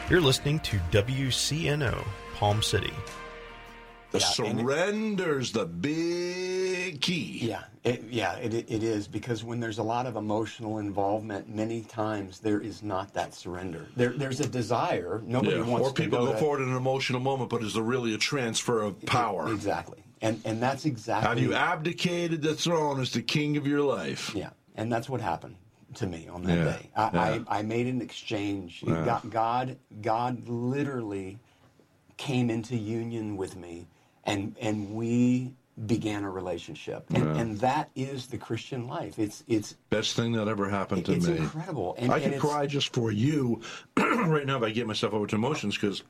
You're listening to WCNO, Palm City. The surrender's the big key. It is, because when there's a lot of emotional involvement, many times there is not that surrender. There's a desire. Nobody wants or to people go forward in an emotional moment, but is there really a transfer of power? Exactly. And that's exactly... Have you abdicated the throne as the king of your life? Yeah, and that's what happened to me on that day. I made an exchange. God literally came into union with me, and we began a relationship. And that is the Christian life. It's best thing that ever happened to me. It's incredible. And I could cry just for you right now if I get myself over to emotions, because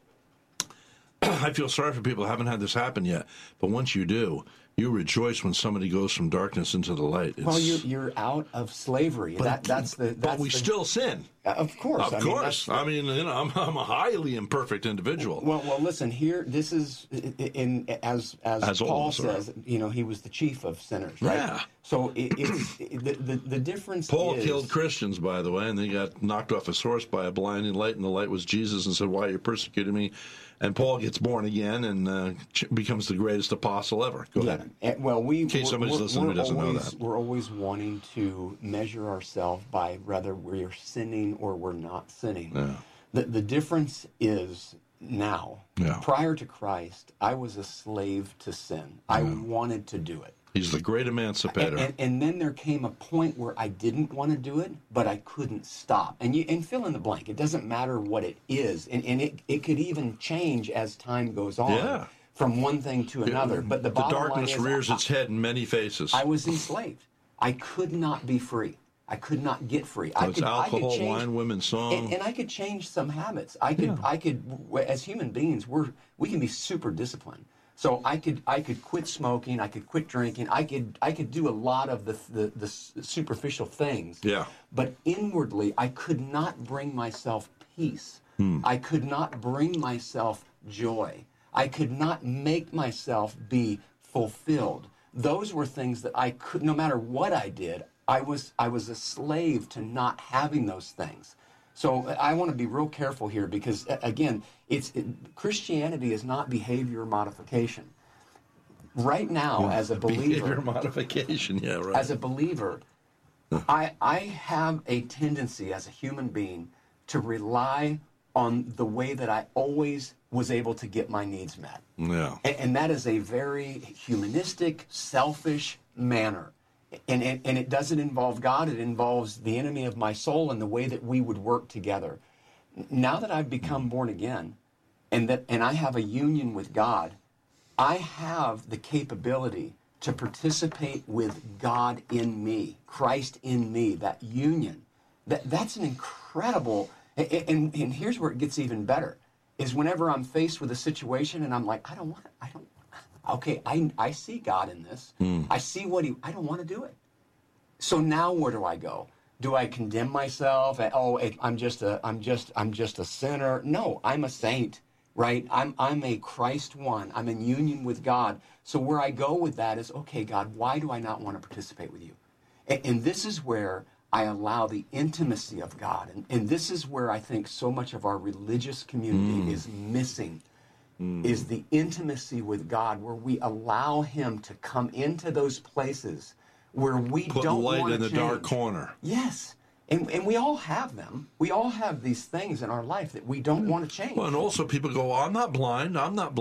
I feel sorry for people who haven't had this happen yet. But once you do, you rejoice when somebody goes from darkness into the light. You're out of slavery. But we still sin. Of course. Of course. I'm a highly imperfect individual. Well, listen, here, this is, as Paul says, he was the chief of sinners, right? Yeah. So the difference Paul is... killed Christians, by the way, and they got knocked off his horse by a blinding light, and the light was Jesus, and said, "Why are you persecuting me?" And Paul gets born again and becomes the greatest apostle ever. Go ahead. In case somebody's listening who doesn't know that. We're always wanting to measure ourselves by whether we're sinning or we're not sinning. Yeah. The difference is now. Yeah. Prior to Christ, I was a slave to sin. I wanted to do it. He's the great emancipator. And then there came a point where I didn't want to do it, but I couldn't stop. And fill in the blank. It doesn't matter what it is. And it could even change as time goes on from one thing to another. But the bottom darkness line is, rears its head in many faces. I was enslaved. I could not be free. I could not get free. Alcohol, wine, women, song. And I could change some habits. I could, as human beings, we can be super disciplined. So I could quit smoking. I could quit drinking. I could do a lot of the superficial things. Yeah. But inwardly, I could not bring myself peace. I could not bring myself joy. I could not make myself be fulfilled. Those were things that I could, no matter what I did, I was a slave to not having those things. So I want to be real careful here, because, again, Christianity is not behavior modification. Right now, as a believer... Behavior modification, yeah, right. As a believer, I have a tendency as a human being to rely on the way that I always was able to get my needs met. Yeah. And that is a very humanistic, selfish manner. And it doesn't involve God. It involves the enemy of my soul and the way that we would work together. Now that I've become born again, and I have a union with God, I have the capability to participate with God in me, Christ in me, that union. That's an incredible... And here's where it gets even better, is whenever I'm faced with a situation and I'm like, okay, I see God in this. I see I don't want to do it. So now where do I go? Do I condemn myself? I'm just a sinner. No, I'm a saint, right? I'm a Christ one. I'm in union with God. So where I go with that is, okay, God, why do I not want to participate with you? And this is where I allow the intimacy of God. And this is where I think so much of our religious community is missing. Is the intimacy with God, where we allow Him to come into those places where we don't want to change. Put light in the dark corner. Yes. And we all have them. We all have these things in our life that we don't want to change. Well, and also people go, I'm not blind.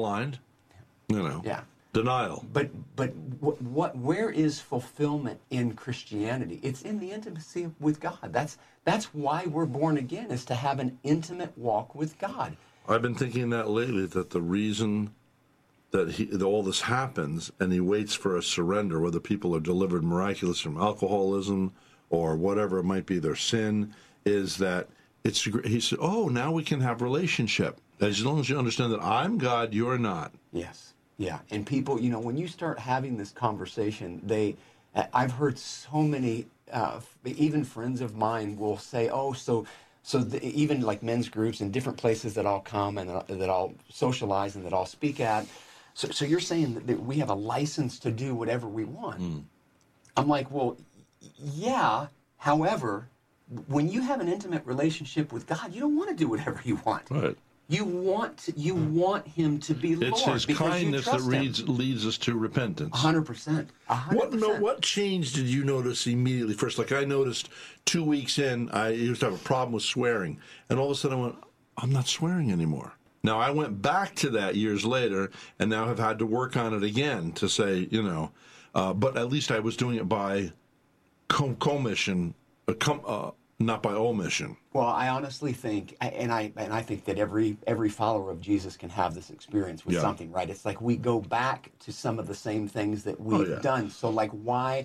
Yeah. Denial. But where is fulfillment in Christianity? It's in the intimacy with God. That's why we're born again, is to have an intimate walk with God. I've been thinking that lately, that the reason that all this happens and he waits for a surrender, whether people are delivered miraculously from alcoholism or whatever it might be their sin, is that he said, now we can have relationship. As long as you understand that I'm God, you're not. Yes. Yeah. And people, when you start having this conversation, I've heard so many, even friends of mine will say, even like men's groups and different places that I'll come and that I'll socialize and that I'll speak at. So you're saying that we have a license to do whatever we want. I'm like, well, yeah. However, when you have an intimate relationship with God, you don't want to do whatever you want. Right. You want him to be Lord. It's his because kindness you that trust him. leads us to repentance. 100%. 100%. What change did you notice immediately? First, like I noticed 2 weeks in, I used to have a problem with swearing. And all of a sudden I went, I'm not swearing anymore. Now, I went back to that years later and now have had to work on it again to say, but at least I was doing it by commission, not by omission. Well, I honestly think, and I think that every follower of Jesus can have this experience with something, right? It's like we go back to some of the same things that we've done. So, like, why?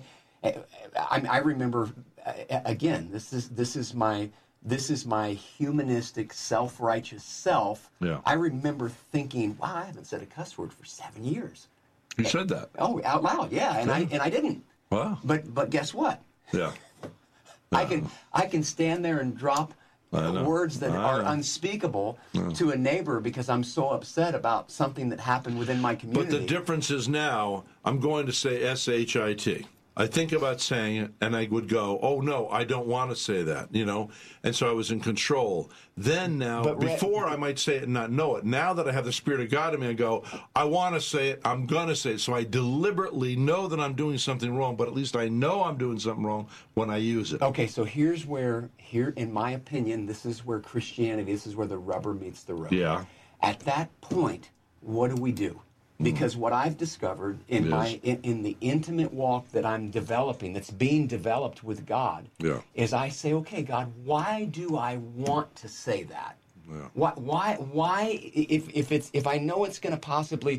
I remember again. This is my humanistic, self-righteous self. Yeah. I remember thinking, wow, I haven't said a cuss word for 7 years. You said that? Oh, out loud, yeah, and I didn't. Wow. But guess what? Yeah. I can stand there and drop words that are unspeakable to a neighbor because I'm so upset about something that happened within my community. But the difference is now I'm going to say S-H-I-T. I think about saying it, and I would go, oh, no, I don't want to say that, And so I was in control. Then now, before I might say it and not know it, now that I have the Spirit of God in me, I go, I want to say it, I'm going to say it. So I deliberately know that I'm doing something wrong, but at least I know I'm doing something wrong when I use it. Okay, so here, in my opinion, this is where Christianity, this is where the rubber meets the road. Yeah. At that point, what do? Because what I've discovered in in the intimate walk that I'm developing, that's being developed with God, is I say, okay, God, why do I want to say that? Yeah. Why? If I know it's going to possibly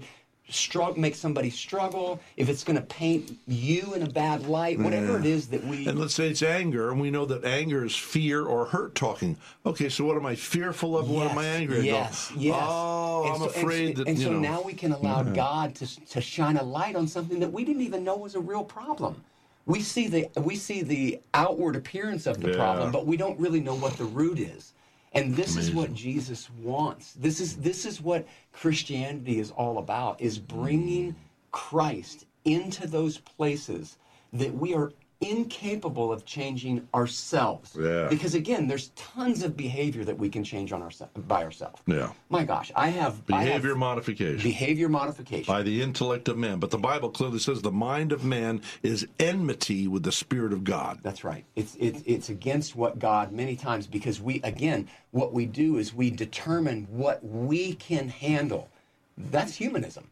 make somebody struggle, if it's going to paint you in a bad light, whatever it is that we... And let's say it's anger, and we know that anger is fear or hurt talking. Okay, so what am I fearful of? What am I angry at? Yes. Oh, I'm afraid that, so now we can allow God to shine a light on something that we didn't even know was a real problem. We see the outward appearance of the problem, but we don't really know what the root is. And this is what Jesus wants. This is what Christianity is all about, is bringing Christ into those places that we are incapable of changing ourselves. Yeah. Because again, there's tons of behavior that we can change by ourselves. Yeah. My gosh, behavior modification. Behavior modification. By the intellect of man. But the Bible clearly says the mind of man is enmity with the Spirit of God. That's right. It's against what God many times, because what we do is we determine what we can handle. That's humanism.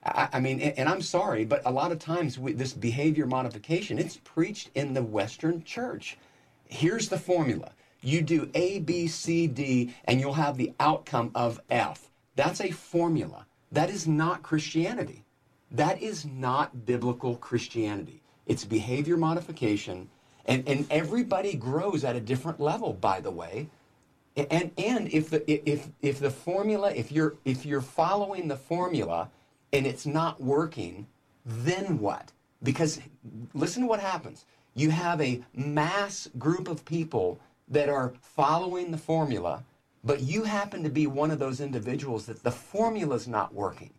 I mean, and I'm sorry, but a lot of times this behavior modification, it's preached in the Western church. Here's the formula. You do A, B, C, D, and you'll have the outcome of F. That's a formula. That is not Christianity. That is not biblical Christianity. It's behavior modification, and everybody grows at a different level, by the way. And if the formula, if you're following the formula, and it's not working, then what? Because listen to what happens. You have a mass group of people that are following the formula, but you happen to be one of those individuals that the formula's not working.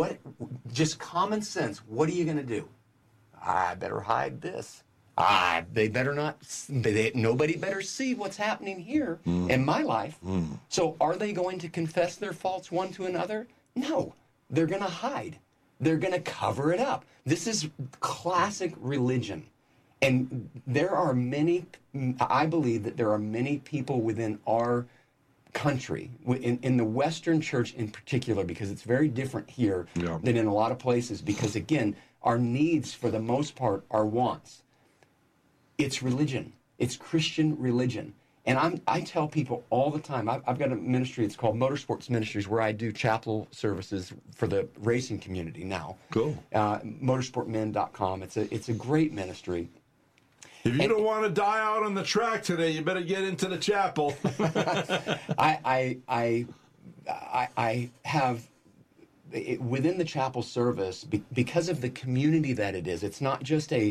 Just common sense, what are you going to do? I better hide this. They better not, nobody better see what's happening here in my life. So are they going to confess their faults one to another? No. They're going to hide. They're going to cover it up. This is classic religion. And I believe that there are many people within our country, in the Western church in particular, because it's very different here than in a lot of places, because again, our needs for the most part are wants. It's religion. It's Christian religion. And I tell people all the time, I've got a ministry, it's called Motorsports Ministries, where I do chapel services for the racing community now. Cool. Motorsportmen.com. It's a great ministry. If you don't want to die out on the track today, you better get into the chapel. I have, within the chapel service, because of the community that it is, it's not just a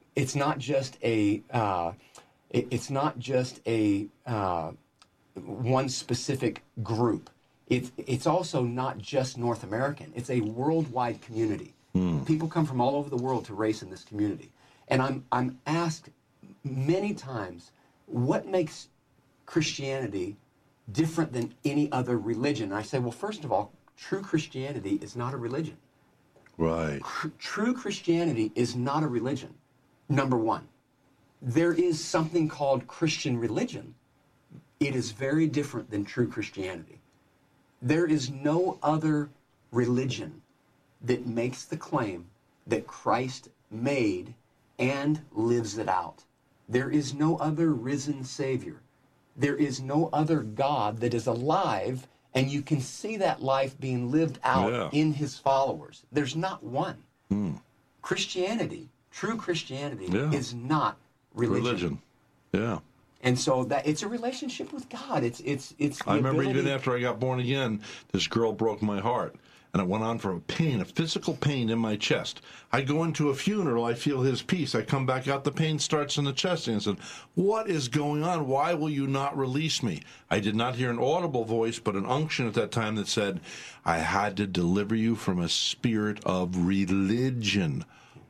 one specific group. It's also not just North American. It's a worldwide community. People come from all over the world to race in this community. And I'm asked many times, what makes Christianity different than any other religion. And I say, well, first of all, true Christianity is not a religion. Right. True Christianity is not a religion, number one. There is something called Christian religion. It is very different than true Christianity. There is no other religion that makes the claim that Christ made and lives it out. There is no other risen Savior. There is no other God that is alive, and you can see that life being lived out in his followers. There's not one. Christianity, true Christianity, is not religion. Yeah. And so that it's a relationship with God. It's I remember even after I got born again, this girl broke my heart. And it went on for a physical pain in my chest. I go into a funeral, I feel his peace. I come back out, the pain starts in the chest. And I said, what is going on? Why will you not release me? I did not hear an audible voice, but an unction at that time that said, I had to deliver you from a spirit of religion.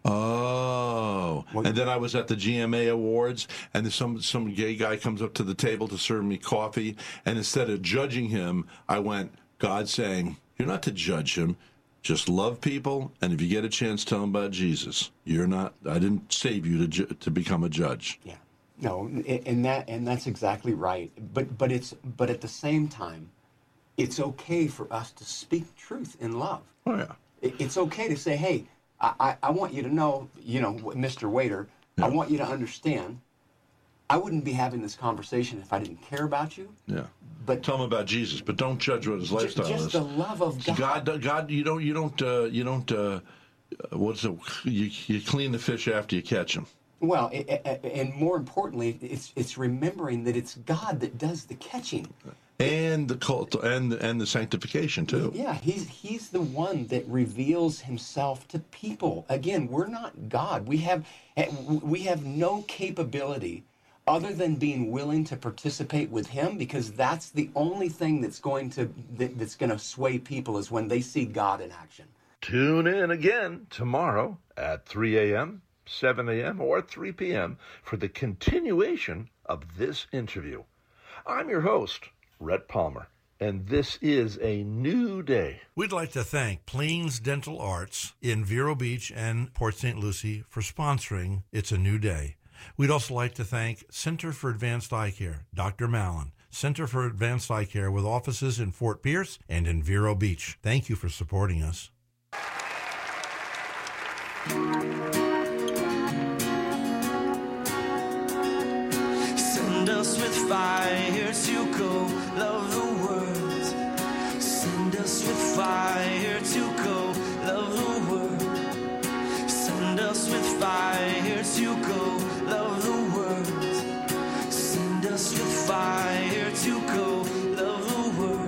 Oh. And then I was at the GMA Awards, and some gay guy comes up to the table to serve me coffee. And instead of judging him, I went, God saying, you're not to judge him. Just love people, and if you get a chance, tell them about Jesus. You're not. I didn't save you to become a judge. Yeah, no, and that's exactly right. But at the same time, it's okay for us to speak truth in love. Oh yeah. It's okay to say, hey, I want you to know, Mr. Waiter, I want you to understand. I wouldn't be having this conversation if I didn't care about you. Yeah. But tell him about Jesus, but don't judge what his lifestyle is. Just the love of God. God, you don't. What's it? You clean the fish after you catch them. Well, and more importantly, it's remembering that it's God that does the catching. And the cult and the sanctification too. Yeah, he's the one that reveals himself to people. Again, we're not God. We have no capability other than being willing to participate with him, because that's the only thing that's going to sway people is when they see God in action. Tune in again tomorrow at 3 a.m., 7 a.m., or 3 p.m. for the continuation of this interview. I'm your host, Rhett Palmer, and this is a new day. We'd like to thank Plains Dental Arts in Vero Beach and Port St. Lucie for sponsoring It's a New Day. We'd also like to thank Center for Advanced Eye Care, Dr. Mallon, Center for Advanced Eye Care with offices in Fort Pierce and in Vero Beach. Thank you for supporting us. Send us with fire to go love the world. Send us with fire to go love the world. Send us with fire to go love the world. Send us with fire to go love the world.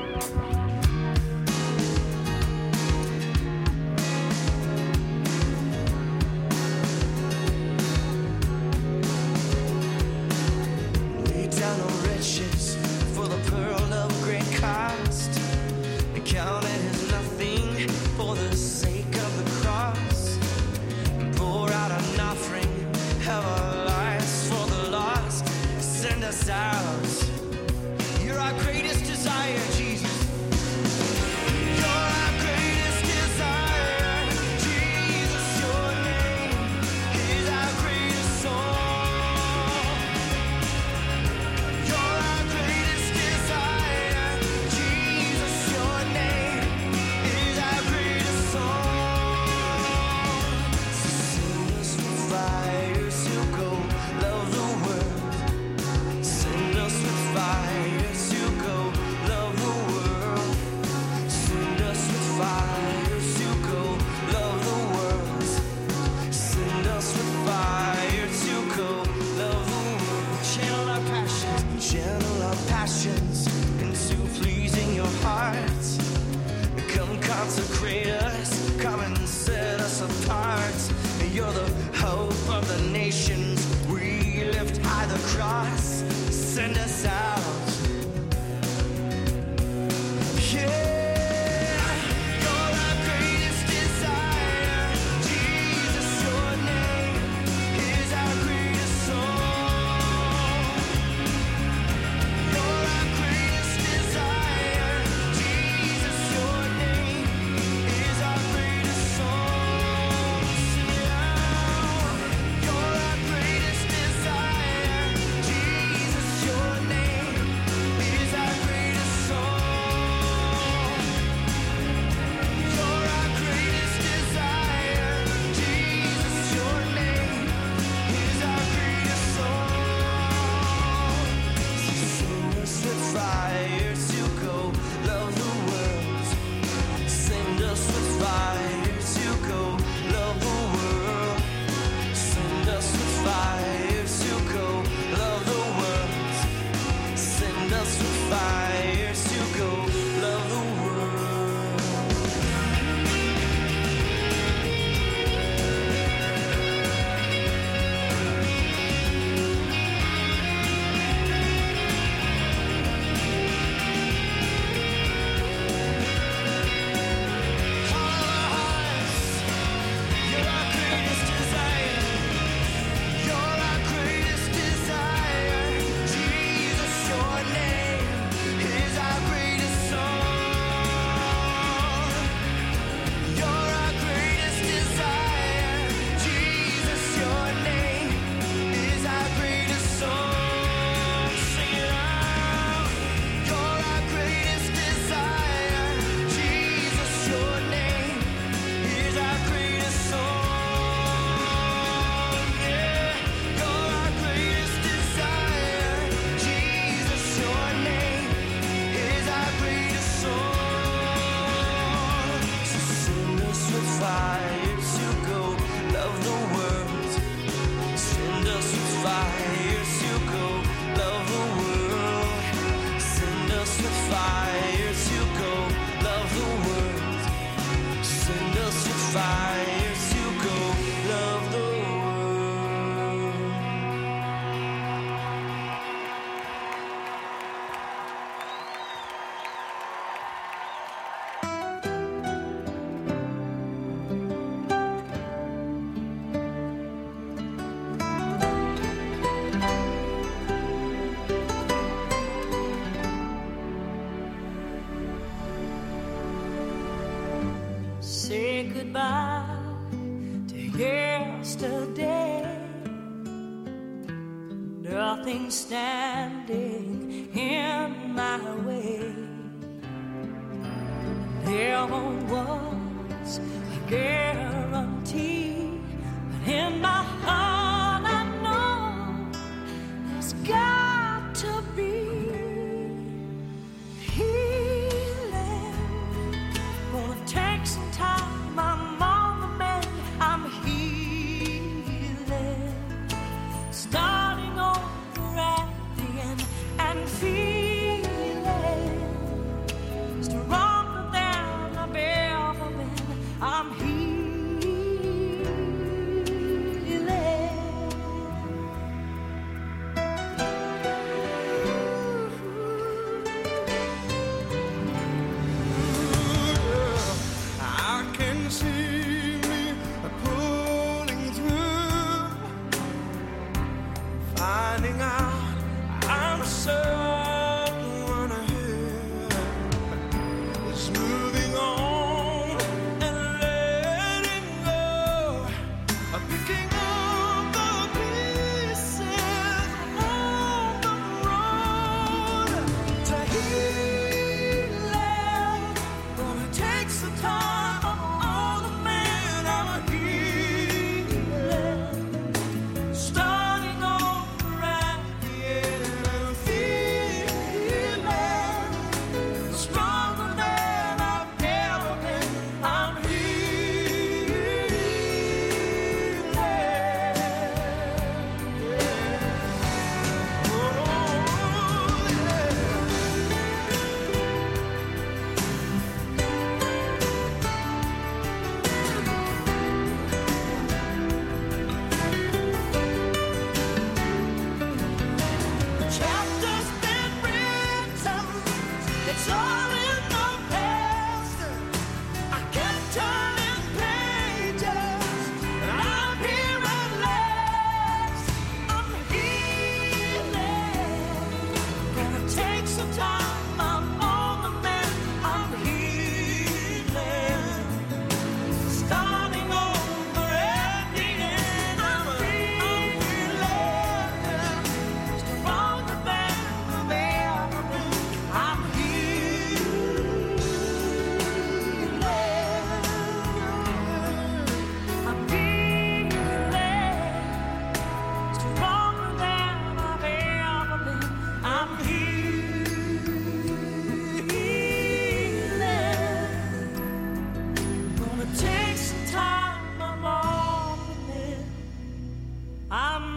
Lay down the riches for the pearl of great cost, and count it as nothing for the sake of the cross. Pour out an offering of our lives for the lost. Send us out. You're our greatest desire, Jesus. You're our greatest desire, Jesus. Your name is our greatest song. You're our greatest desire, Jesus. Your name is our greatest song. Send us with fire to go love the world. Send us with fire to go love the world. Send us with fire to go love the world. Send us with fire to go love the world. Channel our passions into pleasing your heart. Come consecrate us, come and set us apart. You're the hope of the nations. We lift high the cross. Send us out. Yeah, you're our greatest desire, Jesus. Your name is our greatest song. You're our greatest goodbye to yesterday. Nothing standing in my way. Never was a guarantee, but in my heart I know there's got to be healing. Gonna take some time, I'm on the mend, I'm healing. Starting over at the end and feeling stronger than I've ever been. I'm healing. I can see me pulling through, finding out I'm a certain one ahead. It's moving on and letting go, picking up the pieces on the road to healing. Gonna take some time, I'm all the man, I'm healing. Starting over at the end and feeling stronger than I've ever been. I'm healing. Oh, the chapter's been written, it's all in the past. I kept turning pages, and I'm here at last. I'm healing. Gonna take some time, I'm on the mend, I'm healing. Starting over at the end, I'm healing. Stronger than I've ever been, I'm healing. I'm healing. Stronger than I've ever been, I'm healing. Gonna take some time, I'm on the mend, I'm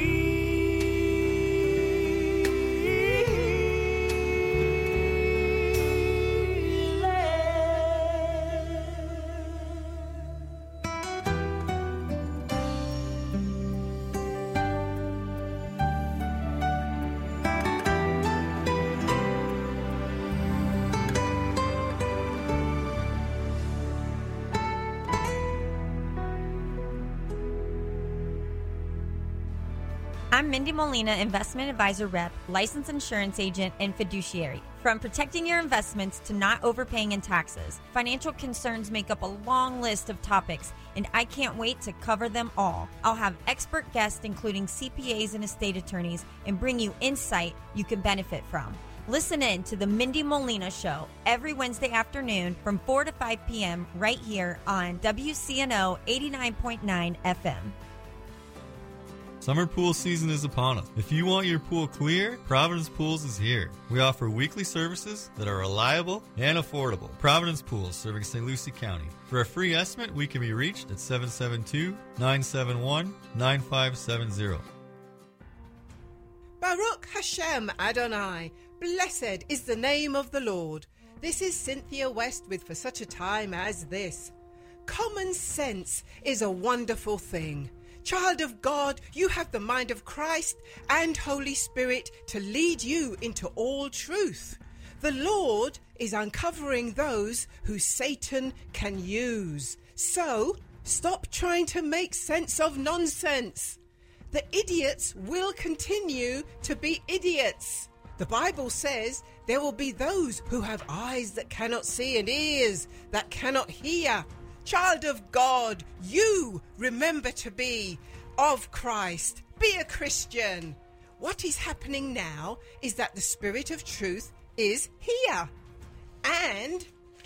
I'm Mindy Molina, Investment Advisor Rep, Licensed Insurance Agent, and Fiduciary. From protecting your investments to not overpaying in taxes, financial concerns make up a long list of topics, and I can't wait to cover them all. I'll have expert guests, including CPAs and estate attorneys, and bring you insight you can benefit from. Listen in to The Mindy Molina Show every Wednesday afternoon from 4 to 5 p.m. right here on WCNO 89.9 FM. Summer pool season is upon us. If you want your pool clear, Providence Pools is here. We offer weekly services that are reliable and affordable. Providence Pools, serving St. Lucie County. For a free estimate, we can be reached at 772-971-9570. Baruch Hashem Adonai. Blessed is the name of the Lord. This is Cynthia West with For Such a Time as This. Common sense is a wonderful thing. Child of God, you have the mind of Christ and Holy Spirit to lead you into all truth. The Lord is uncovering those who Satan can use. So, stop trying to make sense of nonsense. The idiots will continue to be idiots. The Bible says there will be those who have eyes that cannot see and ears that cannot hear. Child of God, you remember to be of Christ. Be a Christian. What is happening now is that the Spirit of truth is here. And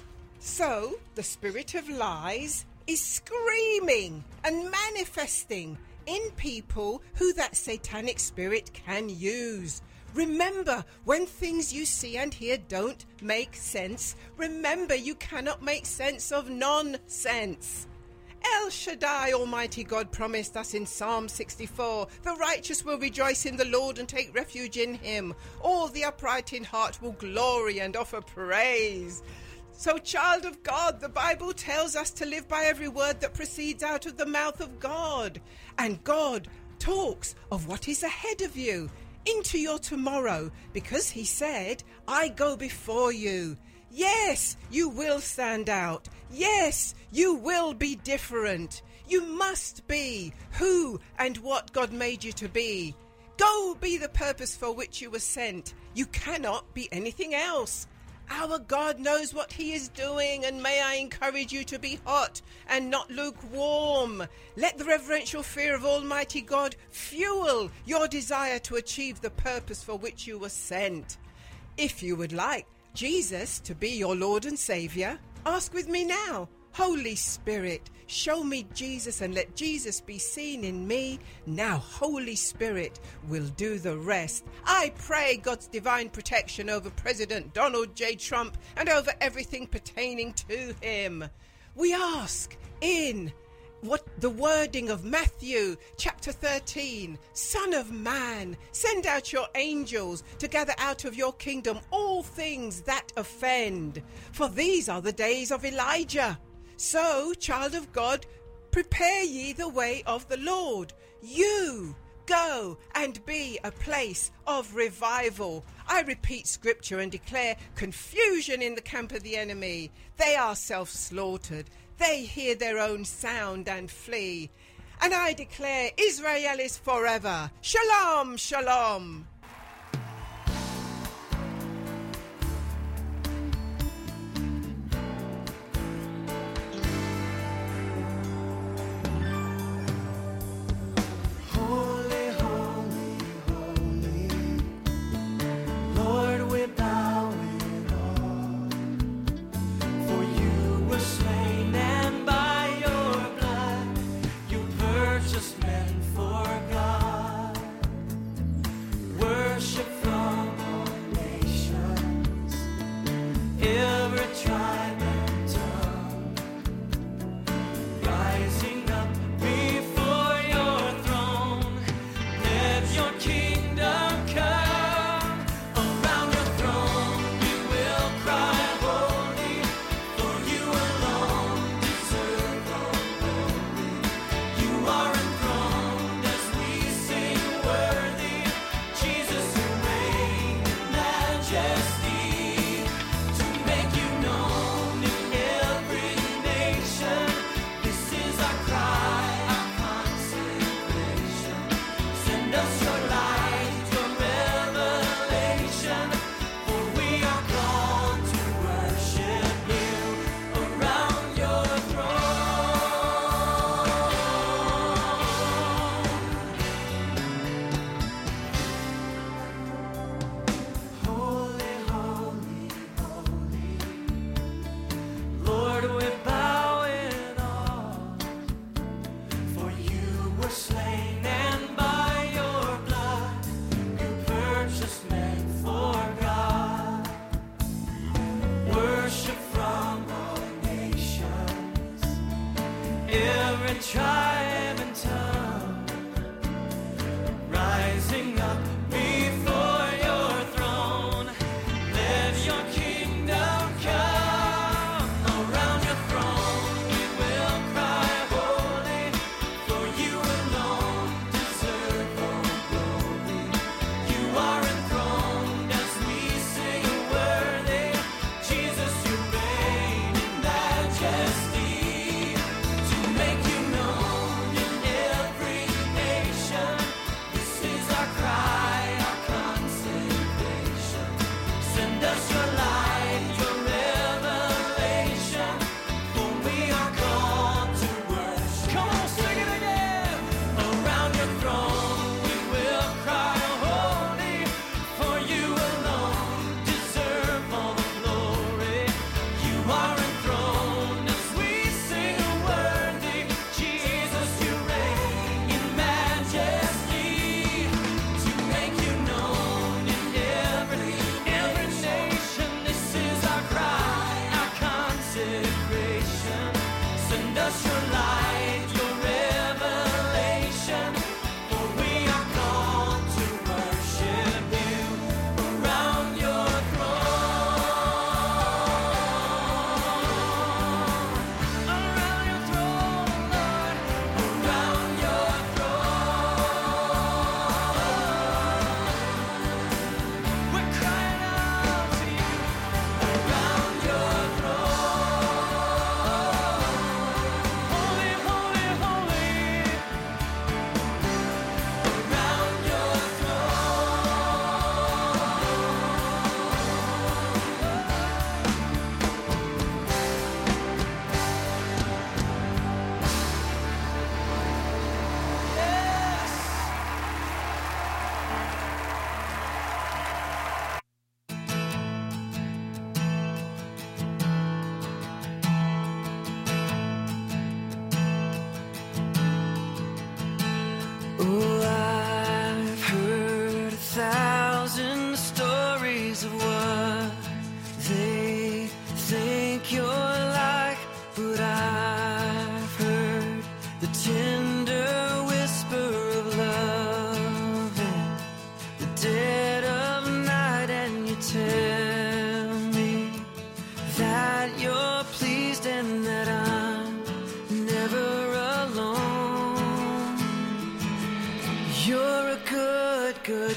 so the spirit of lies is screaming and manifesting in people who that satanic spirit can use. Remember, when things you see and hear don't make sense, remember you cannot make sense of nonsense. El Shaddai, Almighty God, promised us in Psalm 64, the righteous will rejoice in the Lord and take refuge in him. All the upright in heart will glory and offer praise. So, child of God, the Bible tells us to live by every word that proceeds out of the mouth of God. And God talks of what is ahead of you, into your tomorrow, because he said, I go before you. Yes, you will stand out. Yes, you will be different. You must be who and what God made you to be. Go be the purpose for which you were sent. You cannot be anything else. Our God knows what he is doing, and may I encourage you to be hot and not lukewarm. Let the reverential fear of Almighty God fuel your desire to achieve the purpose for which you were sent. If you would like Jesus to be your Lord and Saviour, ask with me now. Holy Spirit, show me Jesus and let Jesus be seen in me. Now Holy Spirit will do the rest. I pray God's divine protection over President Donald J. Trump and over everything pertaining to him. We ask in the wording of Matthew chapter 13, Son of man, send out your angels to gather out of your kingdom all things that offend. For these are the days of Elijah. So, child of God, prepare ye the way of the Lord. You go and be a place of revival. I repeat scripture and declare confusion in the camp of the enemy. They are self-slaughtered. They hear their own sound and flee. And I declare Israel is forever. Shalom, shalom. Word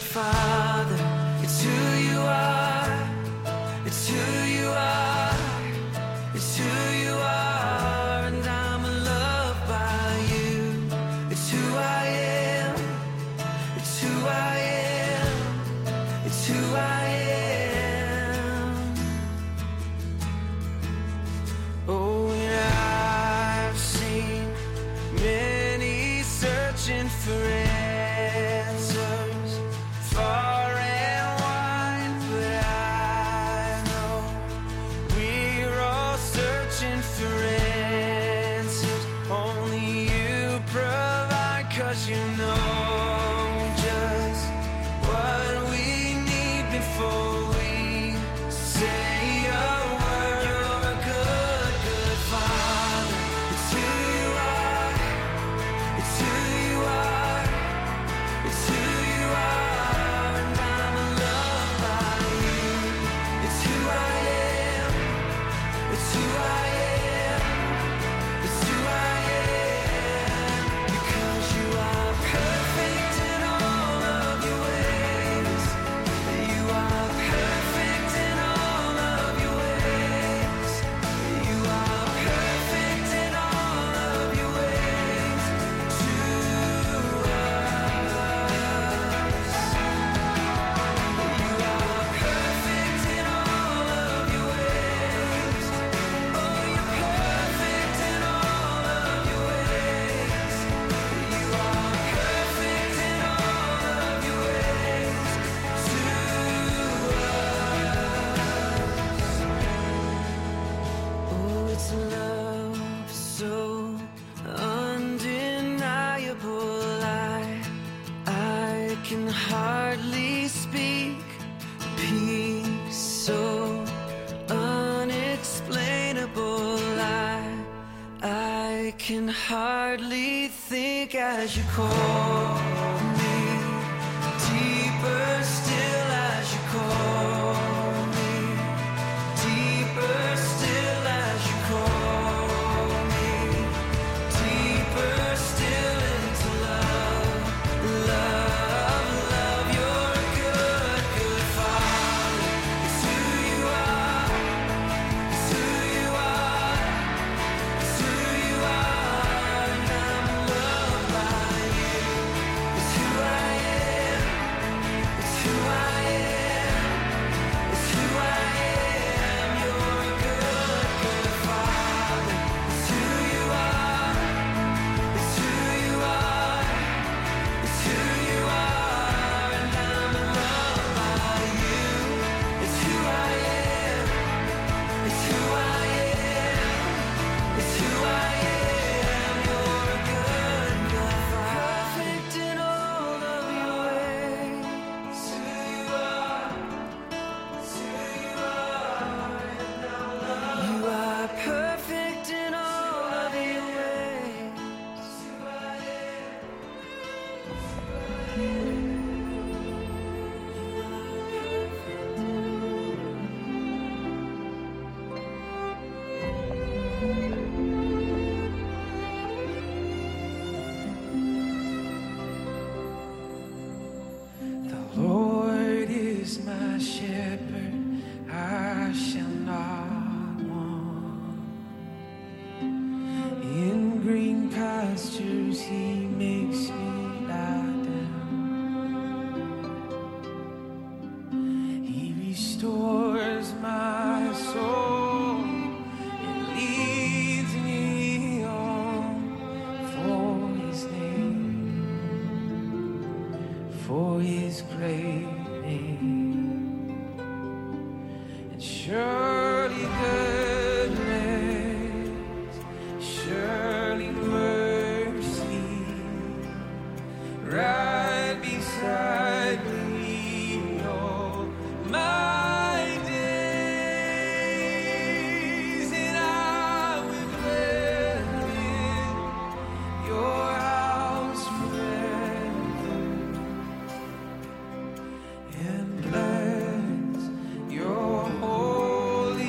Father. It's who you are. It's who you are. It's who you are, and I'm loved by you. It's who I am. It's who I am. It's who I am. Oh, and I've seen many searching for answers, far and wide, but I know we're all searching for answers. Only you provide, 'cause you know just what we need before we say a word. You're a good, good Father. It's who you are. It's who you are. It's who you are, and I'm loved by you. It's who I am. It's who I am. It's who I am. Because you are perfect in all of your ways. You are perfect in all of your ways. You are perfect in all of your ways to us. You are perfect in all of your ways. Oh, you're perfect in all of your ways. You are perfect in all of your ways to us. Oh, it's love so undeniable. I can hardly speak. Peace so unexplainable. I can hardly think as you call me. Deeper still as you call me. Deeper still as you call me. Deeper still into love. Love, love, you're a good, good Father. It's who you are. It's who you are. It's who you are, and I'm loved by you. It's who I am. It's who I am. It's who I am. You're a good, good Father. It's who you are. It's who you are. It's who you are, and I'm loved by you. It's who I am. It's who I am. It's who I am. You're a good, good Father. Perfect in all of your ways. It's who you are. It's who you are, and I'm loved. You are perfect in all of your ways. It's who I am. The Lord is my shepherd, I shall not want. In green pastures he makes me lie down. He restores my soul and leads me on for his name, for his great name. And surely goodness, surely mercy, right beside me all my days, and I will dwell in your house forever, and bless your holy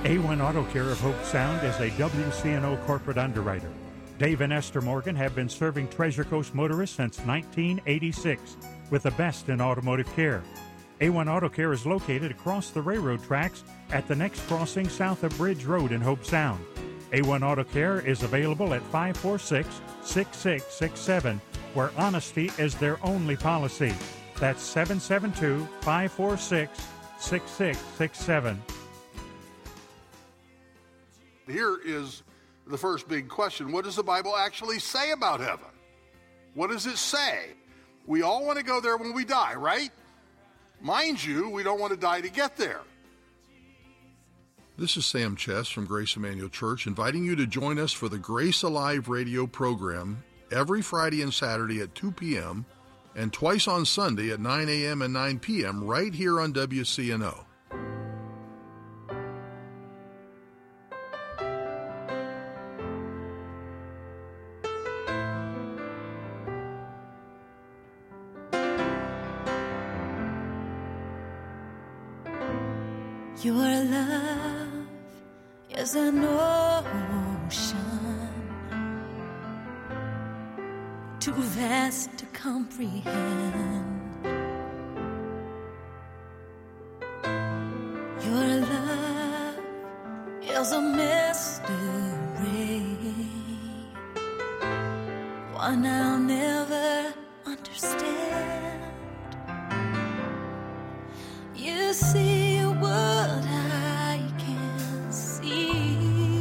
A1 Auto Care of Hope Sound is a WCNO corporate underwriter. Dave and Esther Morgan have been serving Treasure Coast motorists since 1986 with the best in automotive care. A1 Auto Care is located across the railroad tracks at the next crossing south of Bridge Road in Hope Sound. A1 Auto Care is available at 546-6667, where honesty is their only policy. That's 772-546-6667. Here is the first big question. What does the Bible actually say about heaven? What does it say? We all want to go there when we die, right? Mind you, we don't want to die to get there. This is Sam Chess from Grace Emmanuel Church, inviting you to join us for the Grace Alive radio program every Friday and Saturday at 2 p.m. and twice on Sunday at 9 a.m. and 9 p.m. right here on WCNO. Your love is an ocean, too vast to comprehend. Your love is a mystery, one I'll never understand. You see what I can see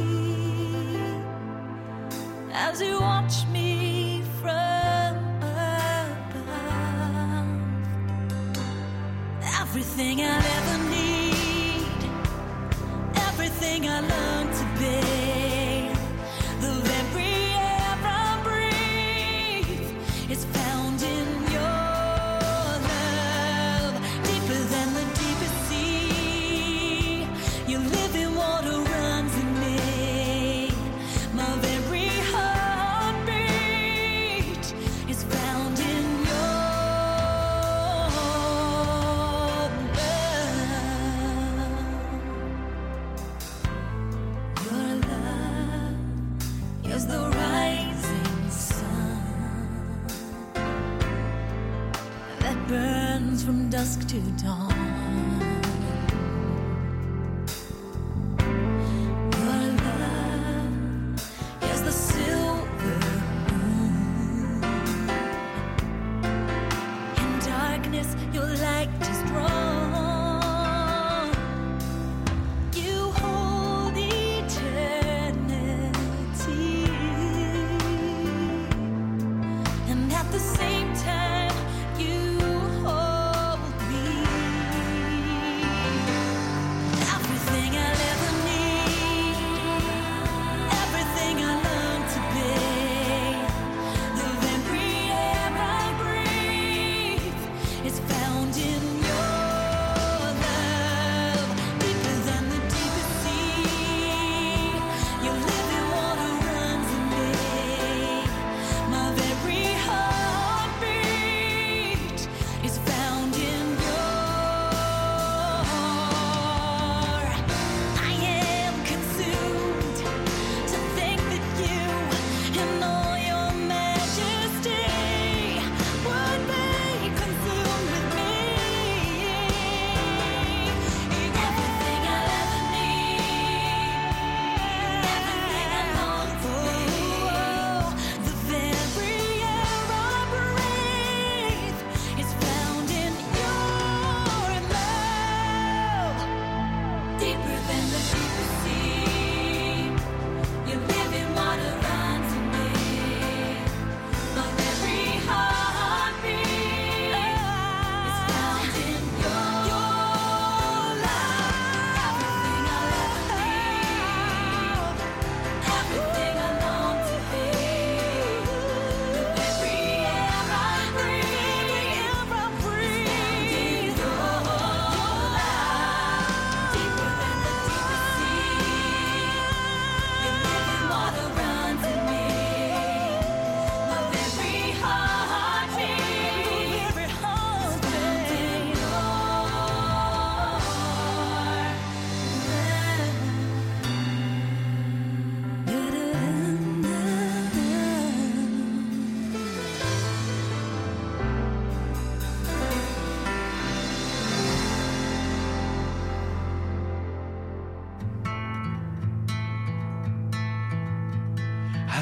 as you watch me from above. Everything I'll ever need, everything I learned to be, the very air I breathe is found in your love, deeper than the deepest sea. Your living water runs in me. My very heartbeat is found in your love. Your love is the rising sun that burns from dusk to dawn. Your love is the silver moon. In darkness, your light is drawn. You hold eternity, and at the same time, you hold me. Everything I'll ever need, everything I learned to be, the very air I breathe is found in your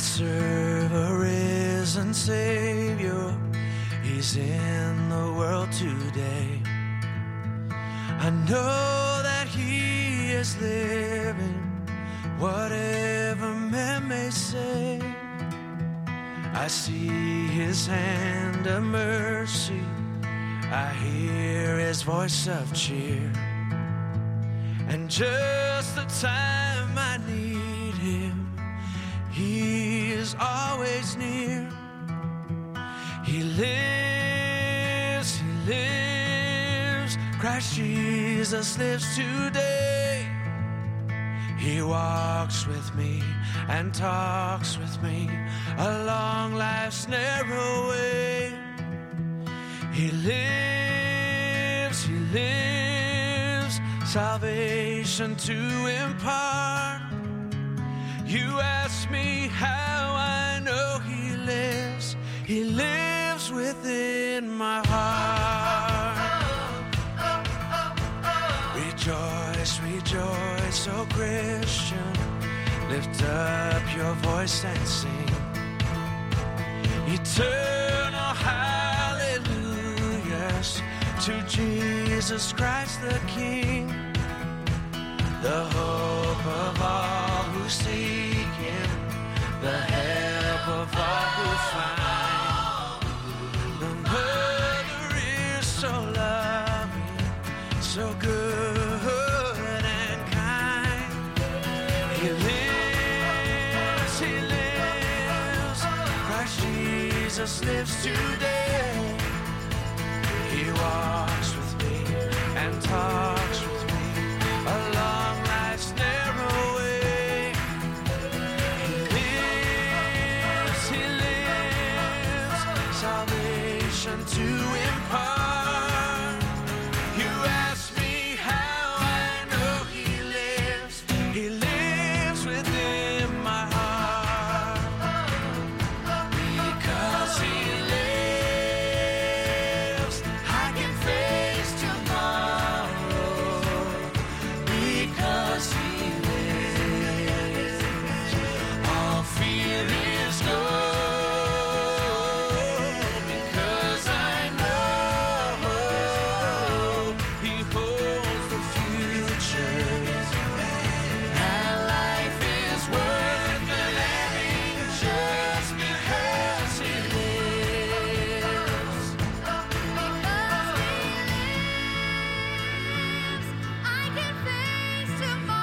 serve a risen Savior. He's in the world today. I know that He is living, whatever men may say. I see His hand of mercy, I hear His voice of cheer. And just the time I need Him, He is always near. He lives, He lives, Christ Jesus lives today. He walks with me and talks with me along life's narrow way. He lives, salvation to impart. You ask me how I know He lives within my heart. Rejoice, rejoice, oh Christian, lift up your voice and sing eternal hallelujahs to Jesus Christ the King, the hope of all who seek Him, the help of all who find. The Mother is so loving, so good and kind. He lives, Christ Jesus lives today. He walks with me and talks with me along life's narrow way. He lives, salvation to impart. You ask me how I know He lives within my heart. Because He lives, I can face tomorrow. Because He lives, all fear is gone. Because I know He holds the future, and life is worth the living just because He lives. I can face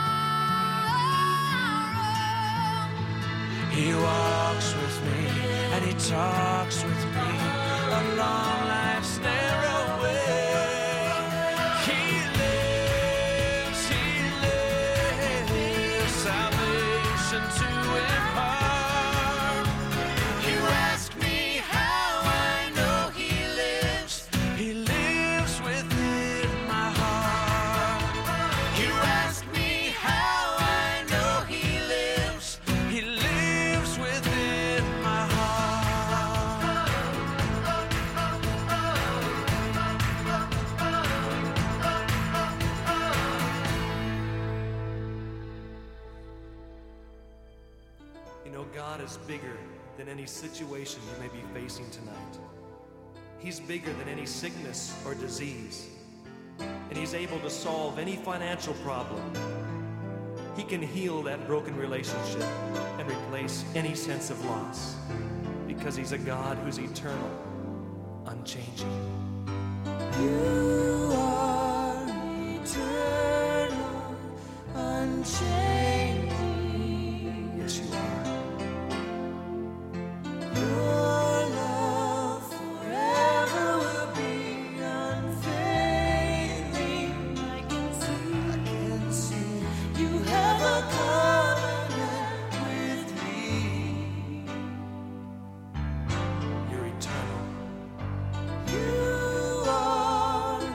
tomorrow. He walks with me and He talks with me along life's narrow way. He lives, salvation to impart. You ask me how I know He lives within my heart. You ask me how I know He lives within my heart. You know, God is bigger than any situation you may be facing tonight. He's bigger than any sickness or disease. And He's able to solve any financial problem. He can heal that broken relationship and replace any sense of loss, because He's a God who's eternal, unchanging. You are eternal, unchanging. Yes, You are. Your love forever will be unfailing. I can see You have a covenant with me. You're eternal. You are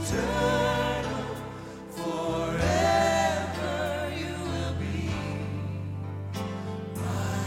eternal, forever you will be my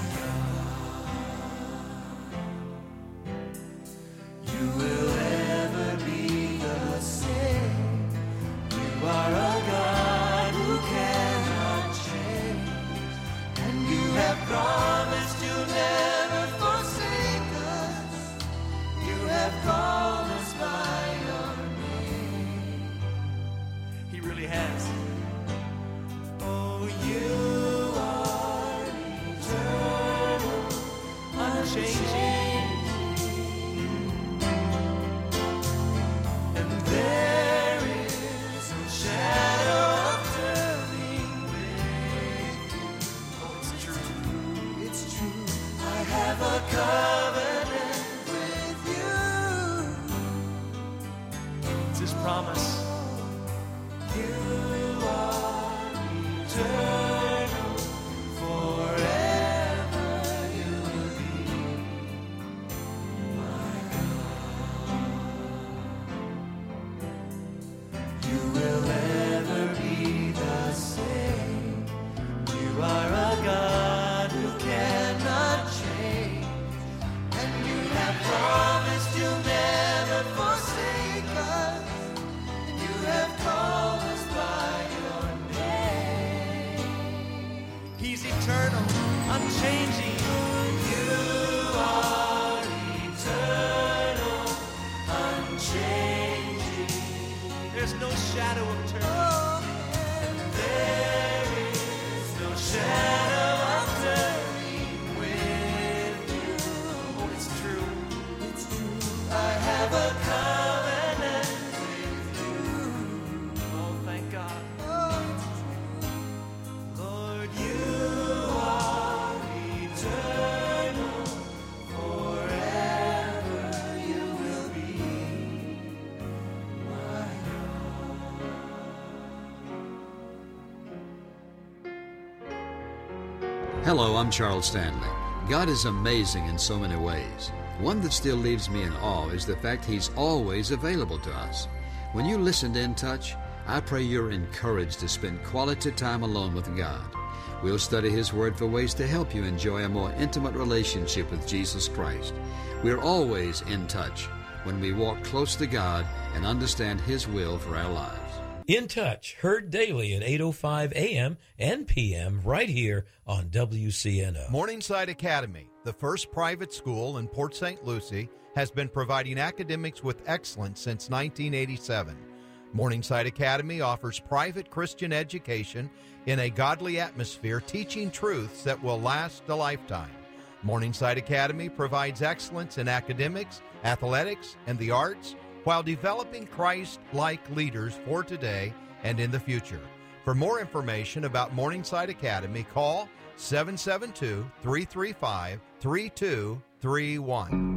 God. You will ever be the same. You are a God who cannot change, and you have promised you'll never forsake us. You have called us by your name. He really has. Oh, you are eternal, unchanging, and there is no shadow of turning with you. Oh, it's true. It's true. I have a covenant with you. It's His promise. You are eternal, forever you will be my God. You will ever be the same. You are a God who cannot change, and you have promised you'll never forsake us, and you have called us by your name. He's eternal, unchanging. You are eternal, unchanging. There's no shadow of turning. And there is no shadow of turning with you. Oh, it's true. It's true. I have a covenant with you. Oh, thank God. Oh, it's true. Lord, you are eternal, forever you will be my Hello, I'm Charles Stanley. God is amazing in so many ways. One that still leaves me in awe is the fact He's always available to us. When you listen to In Touch, I pray you're encouraged to spend quality time alone with God. We'll study His Word for ways to help you enjoy a more intimate relationship with Jesus Christ. We're always in touch when we walk close to God and understand His will for our lives. In Touch, heard daily at 8:05 a.m. and p.m. right here on WCNO. Morningside Academy, the first private school in Port St. Lucie, has been providing academics with excellence since 1987. Morningside Academy offers private Christian education in a godly atmosphere, teaching truths that will last a lifetime. Morningside Academy provides excellence in academics, athletics, and the arts, while developing Christ-like leaders for today and in the future. For more information about Morningside Academy, call 772-335-3231.